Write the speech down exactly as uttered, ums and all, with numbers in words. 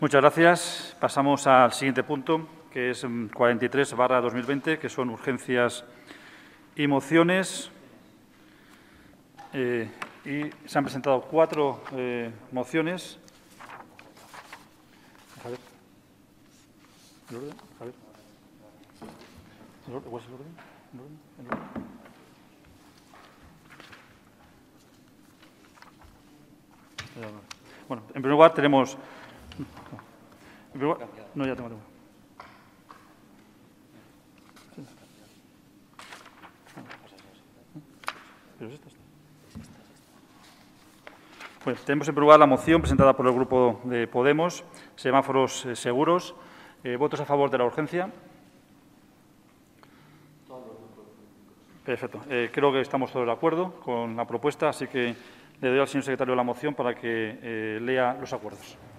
Muchas gracias. Pasamos al siguiente punto, que es cuarenta y tres barra dos mil veinte, que son urgencias y mociones. Eh, y se han presentado cuatro eh, mociones. Javier. ¿El orden? Javier. ¿El orden? ¿Cuál es el orden? ¿El orden? ¿El orden? Bueno, en primer lugar tenemos... En primer lugar, no, ya tengo, tengo. Pero es esta, esta. Bueno, tenemos en primer lugar la moción presentada por el Grupo de Podemos, semáforos eh, seguros. Eh, ¿Votos a favor de la urgencia? Perfecto. Eh, creo que estamos todos de acuerdo con la propuesta, así que le doy al señor secretario la moción para que eh, lea los acuerdos.